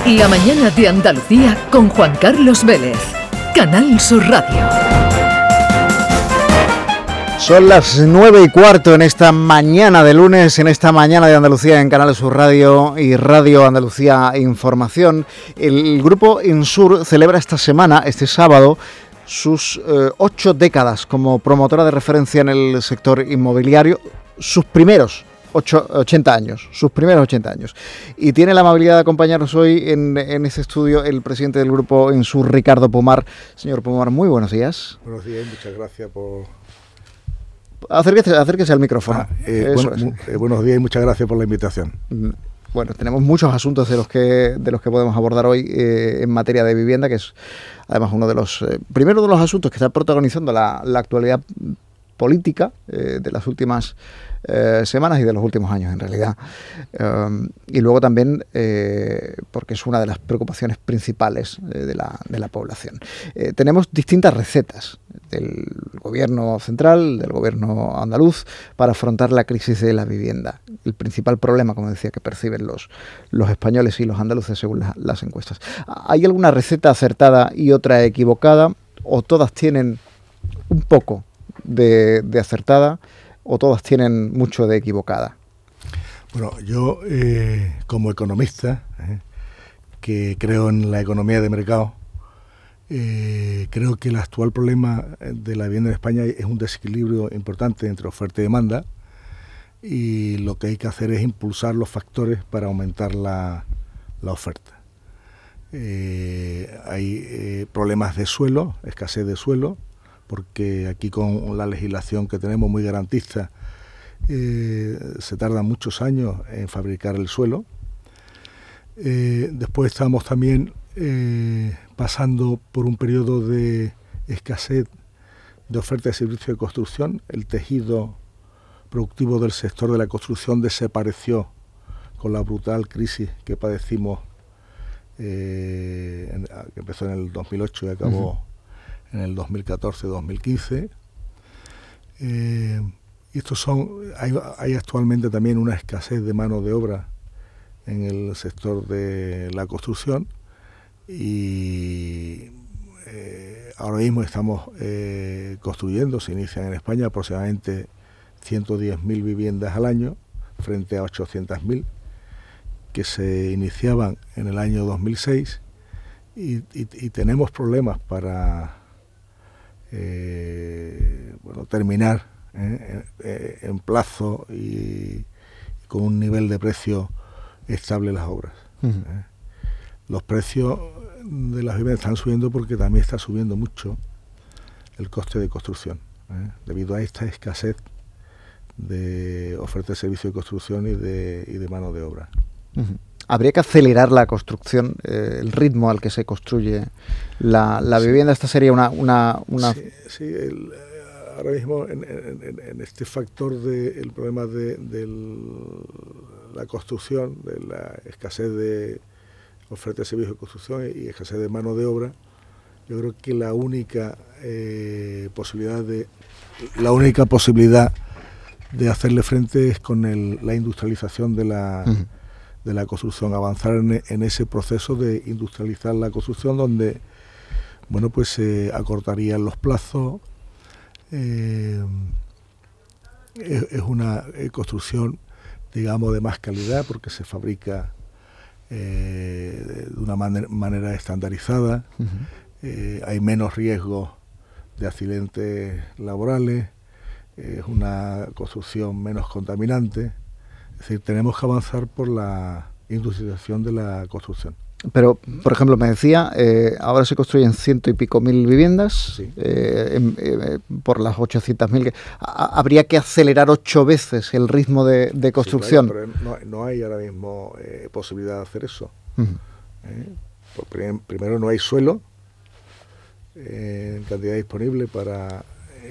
La mañana de Andalucía con Juan Carlos Vélez. Canal Sur Radio. Son las 9:15 en esta mañana de lunes, en esta mañana de Andalucía en Canal Sur Radio y Radio Andalucía Información. El grupo Insur celebra esta semana, este sábado, sus 8 décadas como promotora de referencia en el sector inmobiliario, sus primeros 80 años. Y tiene la amabilidad de acompañarnos hoy en este estudio el presidente del grupo Insur, Ricardo Pomar. Señor Pomar, muy buenos días. Buenos días, muchas gracias por... Acérquese al micrófono. Buenos días y muchas gracias por la invitación. Bueno, tenemos muchos asuntos de los que podemos abordar hoy en materia de vivienda, que es además uno de los primero de los asuntos que está protagonizando la actualidad política de las últimas semanas y de los últimos años en realidad, y luego también porque es una de las preocupaciones principales de la población. Tenemos distintas recetas del gobierno central, del gobierno andaluz, para afrontar la crisis de la vivienda. El principal problema, como decía, que perciben los españoles y los andaluces según las encuestas. ¿Hay alguna receta acertada y otra equivocada, o todas tienen un poco de acertada, o todas tienen mucho de equivocada? Bueno, yo como economista, que creo en la economía de mercado, creo que el actual problema de la vivienda en España es un desequilibrio importante entre oferta y demanda, y lo que hay que hacer es impulsar los factores para aumentar la oferta. Hay problemas de suelo, escasez de suelo, porque aquí con la legislación que tenemos muy garantista se tarda muchos años en fabricar el suelo. Después estamos también pasando por un periodo de escasez de oferta de servicios de construcción. El tejido productivo del sector de la construcción desapareció con la brutal crisis que padecimos, que empezó en el 2008 y acabó en el 2014-2015. Y hay actualmente también una escasez de mano de obra en el sector de la construcción, y ahora mismo estamos construyendo, se inician en España aproximadamente 110.000 viviendas al año frente a 800.000 que se iniciaban en el año 2006, y tenemos problemas para terminar en plazo y con un nivel de precio estable las obras. Los precios de las viviendas están subiendo porque también está subiendo mucho el coste de construcción, debido a esta escasez de oferta de servicio de construcción y de mano de obra. ¿Habría que acelerar la construcción, el ritmo al que se construye la vivienda? Esta sería una... Sí, ahora mismo en este factor del problema de la construcción, de la escasez de oferta de servicios de construcción y escasez de mano de obra, yo creo que la única posibilidad de hacerle frente es con la industrialización de la construcción, avanzar en ese proceso de industrializar la construcción, donde se acortarían los plazos. Es una construcción, digamos, de más calidad, porque se fabrica de una manera estandarizada. Hay menos riesgo de accidentes laborales, es una construcción menos contaminante. Es decir, tenemos que avanzar por la industrialización de la construcción. Pero, por ejemplo, me decía, ahora se construyen 100 y pico mil viviendas, sí, por las 800.000. ¿Habría que acelerar 8 veces el ritmo de construcción? Sí, claro, pero no hay ahora mismo posibilidad de hacer eso. Primero, no hay suelo en cantidad disponible para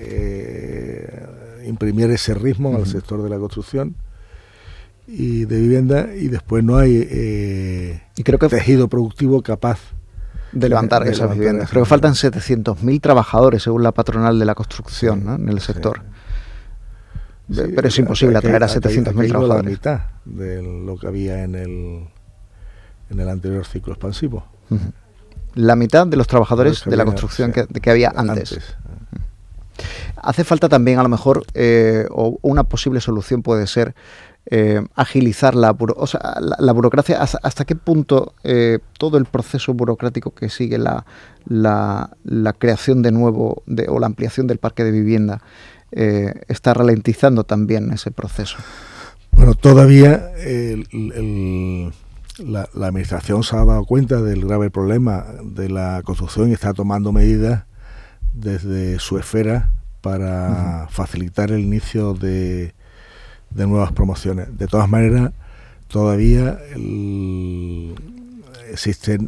imprimir ese ritmo al sector de la construcción y de vivienda, y después no hay y creo que tejido productivo capaz de levantar esas viviendas. Creo que faltan 700.000 trabajadores según la patronal de la construcción, sí, ¿no?, en el sector. Sí. Pero es imposible atraer a 700.000 trabajadores. La mitad de lo que había en en el anterior ciclo expansivo. La mitad de los trabajadores de la construcción que había antes. Hace falta también, a lo mejor, o una posible solución puede ser agilizar la burocracia. ¿Hasta qué punto todo el proceso burocrático que sigue la creación de nuevo o la ampliación del parque de vivienda está ralentizando también ese proceso? Bueno, todavía la Administración se ha dado cuenta del grave problema de la construcción y está tomando medidas desde su esfera para facilitar el inicio de nuevas promociones. De todas maneras, todavía existen,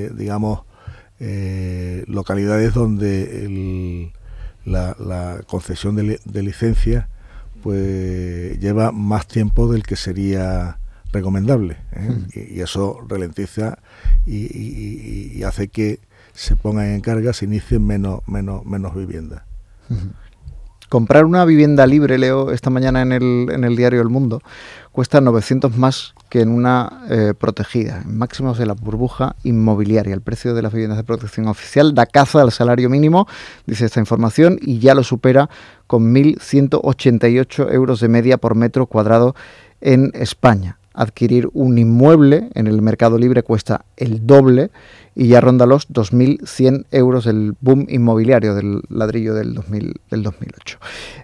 localidades donde la concesión de licencias pues lleva más tiempo del que sería recomendable, y eso ralentiza y hace que se pongan en carga, se inicien menos viviendas. Comprar una vivienda libre, leo esta mañana en el diario El Mundo, cuesta 900 más que en una protegida, en máximos de la burbuja inmobiliaria. El precio de las viviendas de protección oficial da caza al salario mínimo, dice esta información, y ya lo supera con 1.188 euros de media por metro cuadrado en España. Adquirir un inmueble en el mercado libre cuesta el doble y ya ronda los 2.100 euros el boom inmobiliario del ladrillo del 2008.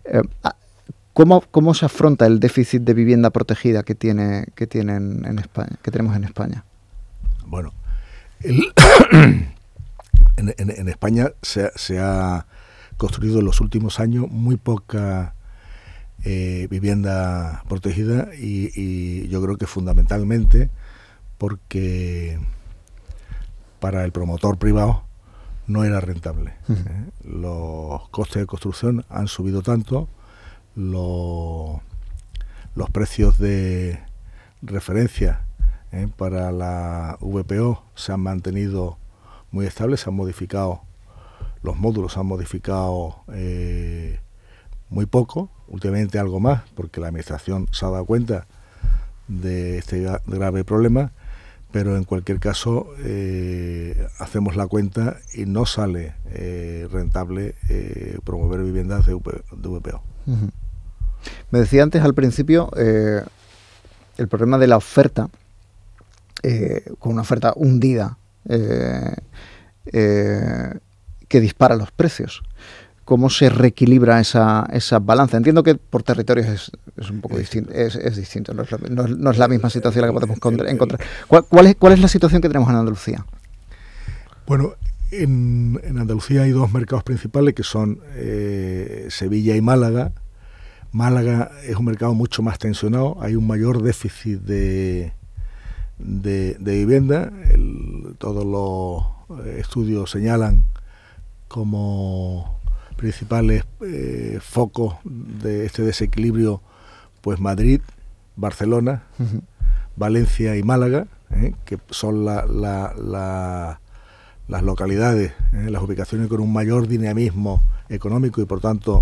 ¿Cómo se afronta el déficit de vivienda protegida que tenemos en España? Bueno, en España se ha construido en los últimos años muy poca vivienda protegida y yo creo que fundamentalmente porque para el promotor privado no era rentable. Los costes de construcción han subido tanto, los precios de referencia para la VPO se han mantenido muy estables, se han modificado, los módulos se han modificado muy poco, últimamente algo más, porque la Administración se ha dado cuenta de este grave problema, pero en cualquier caso hacemos la cuenta y no sale rentable promover viviendas de VPO. Me decía antes al principio el problema de la oferta, con una oferta hundida que dispara los precios. ¿Cómo se reequilibra esa balanza? Entiendo que por territorios es un poco distinto, es distinto, no es la misma situación la que podemos encontrar. ¿Cuál es la situación que tenemos en Andalucía? Bueno, en Andalucía hay dos mercados principales que son Sevilla y Málaga. Málaga es un mercado mucho más tensionado, hay un mayor déficit de vivienda. Todos los estudios señalan como principales focos de este desequilibrio, pues Madrid, Barcelona, Valencia y Málaga, que son las localidades, las ubicaciones con un mayor dinamismo económico y por tanto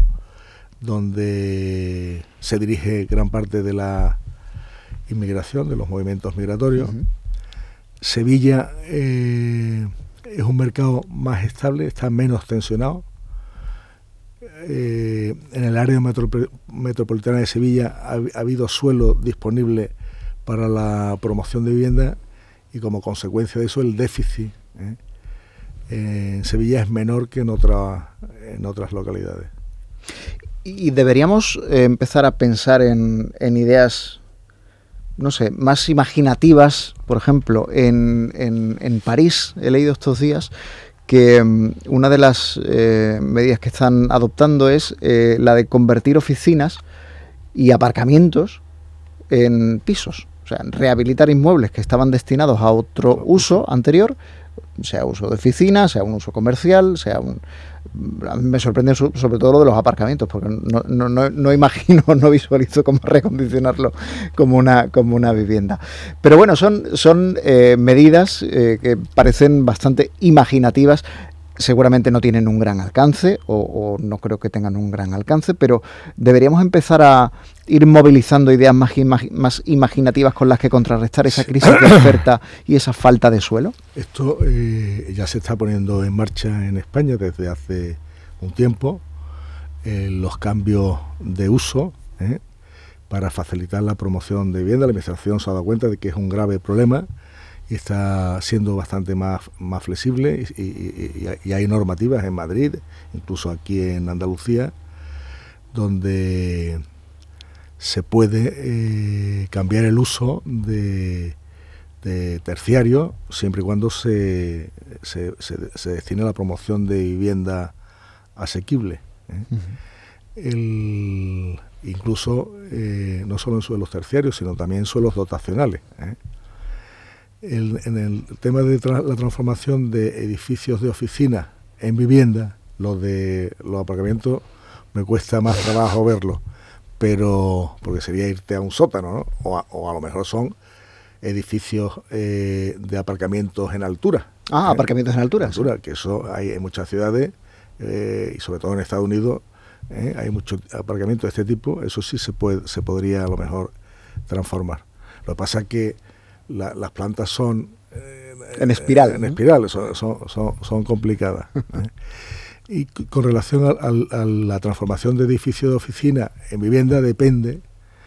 donde se dirige gran parte de la inmigración, de los movimientos migratorios. Sevilla es un mercado más estable, está menos tensionado. En el área metropolitana de Sevilla ha habido suelo disponible para la promoción de vivienda y como consecuencia de eso el déficit en Sevilla es menor que en otras localidades. Y deberíamos empezar a pensar en ideas, no sé, más imaginativas. Por ejemplo, en París he leído estos días que una de las medidas que están adoptando es la de convertir oficinas y aparcamientos en pisos. O sea, rehabilitar inmuebles que estaban destinados a otro uso anterior, sea uso de oficina, sea un uso comercial, sea un... A mí me sorprende sobre todo lo de los aparcamientos, porque no imagino, no visualizo cómo recondicionarlo como una vivienda. Pero bueno, son medidas que parecen bastante imaginativas. Seguramente no tienen un gran alcance, o no creo que tengan un gran alcance, pero deberíamos empezar a ir movilizando ideas más imaginativas con las que contrarrestar esa crisis de oferta y esa falta de suelo? Esto ya se está poniendo en marcha en España desde hace un tiempo, los cambios de uso para facilitar la promoción de vivienda. La Administración se ha dado cuenta de que es un grave problema y está siendo bastante más flexible y hay normativas en Madrid, incluso aquí en Andalucía, donde se puede cambiar el uso de terciario siempre y cuando se destine a la promoción de vivienda asequible. Incluso no solo en suelos terciarios, sino también en suelos dotacionales. En el tema de la transformación de edificios de oficina en vivienda, los aparcamientos me cuesta más trabajo verlos, pero porque sería irte a un sótano, ¿no? O a lo mejor son edificios de aparcamientos en altura. Aparcamientos en altura. Que eso hay en muchas ciudades y sobre todo en Estados Unidos hay muchos aparcamientos de este tipo. Eso sí se podría a lo mejor transformar. Lo que pasa es que las plantas son en espiral. En espiral, son complicadas. Y con relación a la transformación de edificios de oficina en vivienda depende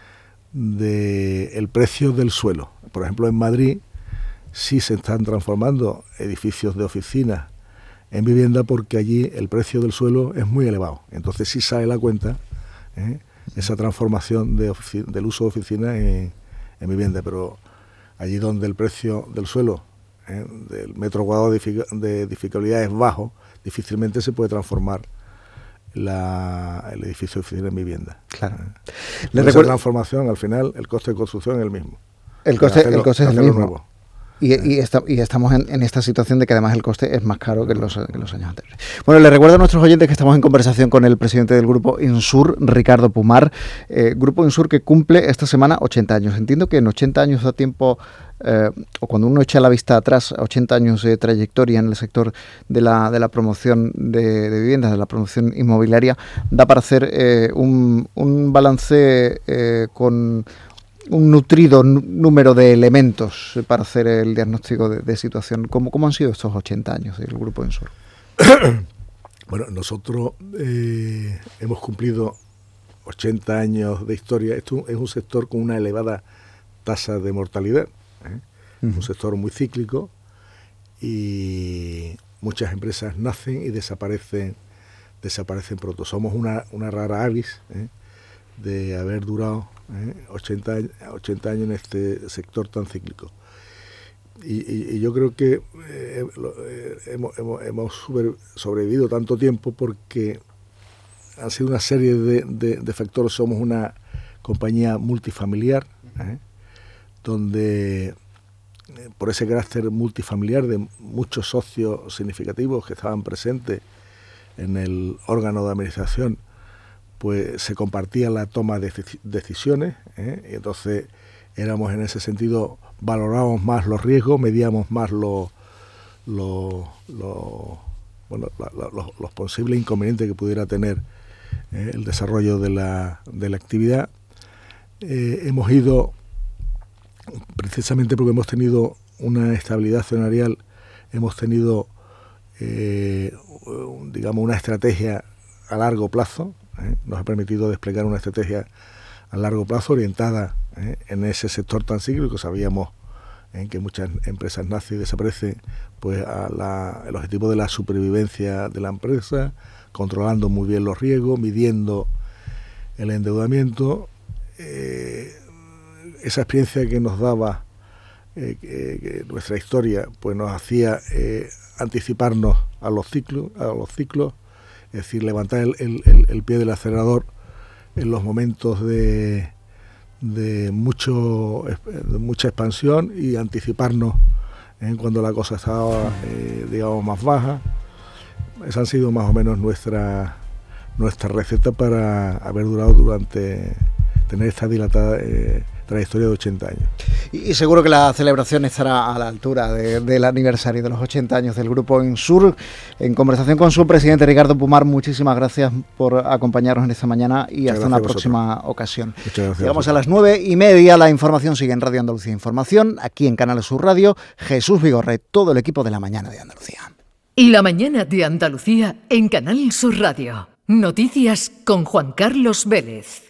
del precio del suelo. Por ejemplo, en Madrid sí se están transformando edificios de oficina en vivienda porque allí el precio del suelo es muy elevado. Entonces sí sale la cuenta esa transformación del uso de oficina en vivienda, pero allí donde el precio del suelo del metro cuadrado de edificabilidad es bajo, difícilmente se puede transformar el edificio de oficina en vivienda. Claro. Esa transformación, al final, el coste de construcción es el mismo. El coste es el mismo. Nuevo. Y estamos en esta situación de que además el coste es más caro que en los años anteriores. Bueno, les recuerdo a nuestros oyentes que estamos en conversación con el presidente del Grupo Insur, Ricardo Pumar. Grupo Insur que cumple esta semana 80 años. Entiendo que en 80 años da tiempo, o cuando uno echa la vista atrás, 80 años de trayectoria en el sector de la promoción de viviendas, de la promoción inmobiliaria, da para hacer un balance con un nutrido número de elementos para hacer el diagnóstico de situación. ¿Cómo han sido estos 80 años del Grupo Insur? Bueno, nosotros hemos cumplido 80 años de historia. Esto es un sector con una elevada tasa de mortalidad, un sector muy cíclico y muchas empresas nacen y desaparecen pronto. Somos una rara avis de haber durado 80 años en este sector tan cíclico. Y yo creo que hemos sobrevivido tanto tiempo porque han sido una serie de factores. Somos una compañía multifamiliar, donde por ese carácter multifamiliar de muchos socios significativos que estaban presentes en el órgano de administración, pues se compartía la toma de decisiones, y entonces éramos en ese sentido, valorábamos más los riesgos, medíamos más los posibles inconvenientes que pudiera tener el desarrollo de la actividad. Hemos ido, precisamente porque hemos tenido una estabilidad accionarial, hemos tenido digamos una estrategia a largo plazo. Nos ha permitido desplegar una estrategia a largo plazo orientada en ese sector tan cíclico. Sabíamos que muchas empresas nacen y desaparecen, pues el objetivo de la supervivencia de la empresa, controlando muy bien los riesgos, midiendo el endeudamiento. Esa experiencia que nos daba nuestra historia, pues nos hacía anticiparnos a los ciclos, es decir, levantar el pie del acelerador en los momentos de mucha expansión y anticiparnos cuando la cosa estaba, digamos, más baja. Esa han sido más o menos nuestra receta para haber durado tener esta trayectoria de 80 años. Y seguro que la celebración estará a la altura del aniversario de los 80 años del Grupo Ensur. En conversación con su presidente Ricardo Pumar, muchísimas gracias por acompañarnos en esta mañana y hasta una próxima ocasión. Muchas gracias. Llegamos a las 9:30, la información sigue en Radio Andalucía Información, aquí en Canal Sur Radio. Jesús Vigorre, todo el equipo de La Mañana de Andalucía. Y La Mañana de Andalucía en Canal Sur Radio. Noticias con Juan Carlos Vélez.